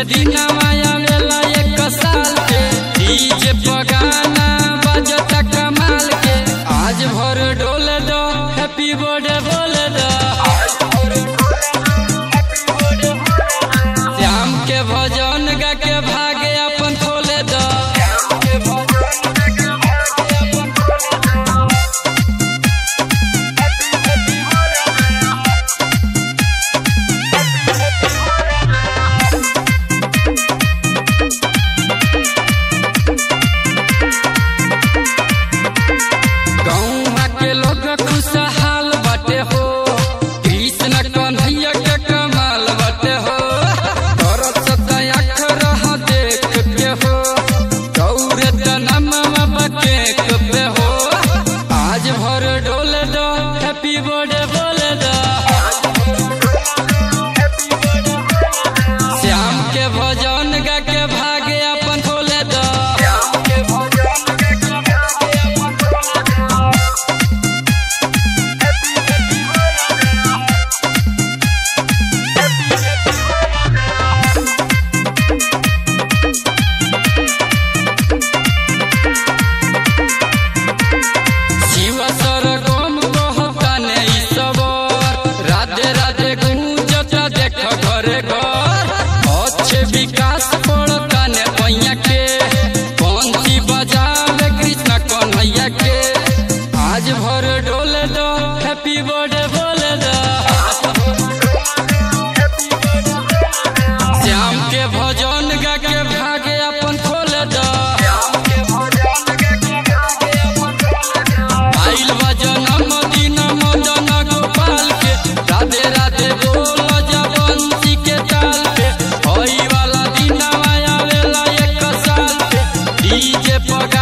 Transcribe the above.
दिन आवेला एक साल के डीजे पगाना बजता कमाल के आज भर डोल दो हैप्पी बर्थडे बोल दो श्याम के भजन गा के भागे अपन खोले दो खुशहाल बाटे हो कृष्ण कन्हैया के कमाल बाटे हो तरस दयाख रह देख के हो गौरे तनम बके पे हो आज भर डोल दो हैप्पी बर्थडे बोल दो श्याम के भजन गा के भागे अपन खोले दो विकास पड़ता ने पैया के बंसी बजावे कृष्ण कन्हैया के आज भर डोल दो हैप्पी बर्थडे बोल दो श्याम के भजन गा के भागे अपन खोल दो आइल बा जन्मदिन मदन गोपाल के राधे राधे बोल जा बंसी के ताल पे होई वाला दिन आवेला एक साल पे डीजे